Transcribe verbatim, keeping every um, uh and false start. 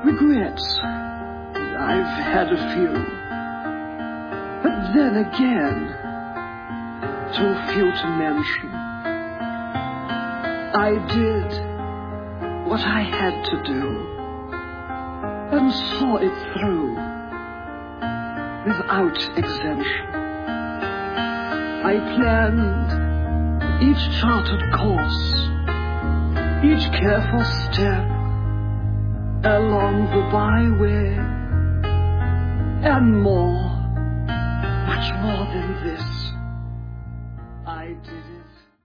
Regrets, I've had a few, but then again, too few to mention. I did what I had to do and saw it through without exemption. I planned each charted course, each careful step along the byway, and more, much more than this, I did it.